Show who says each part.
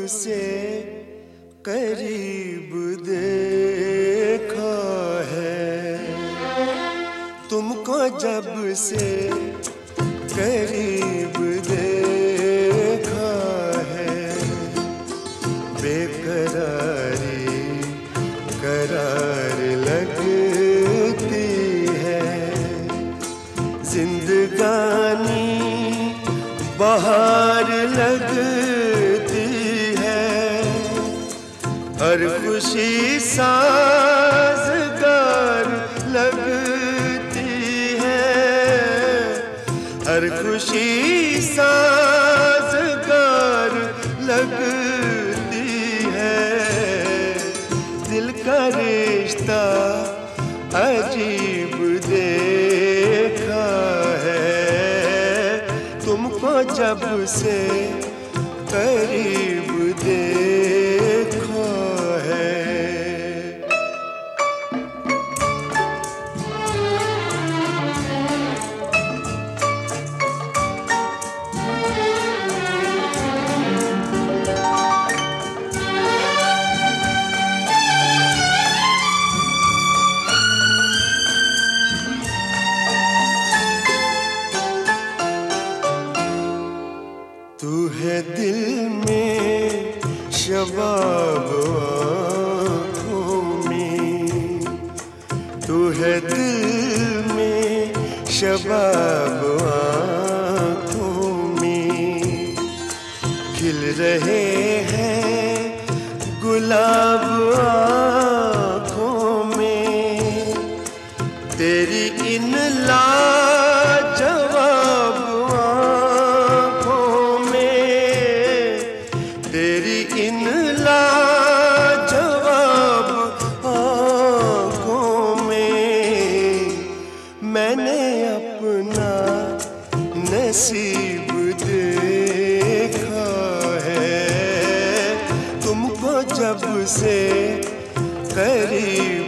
Speaker 1: से करीब देखा है, तुमको जब से करीब देखा है, बेकरारी करार लगती है, जिंदगानी बहार लगती है, हर खुशी साज़गार लगती है, हर खुशी साज़गार लगती है। दिल का रिश्ता अजीब देखा है, तुमको जब से करीब देखा है। तू है दिल में शबाब आँखों में, तू है दिल में शबाब आँखों में, खिल रहे हैं गुलाब आँखों में, तेरी इन लाजवाब आँखों में, तेरी इन लाजवाब आँखों में, मैंने अपना नसीब देखा है, तुमको जब से करीब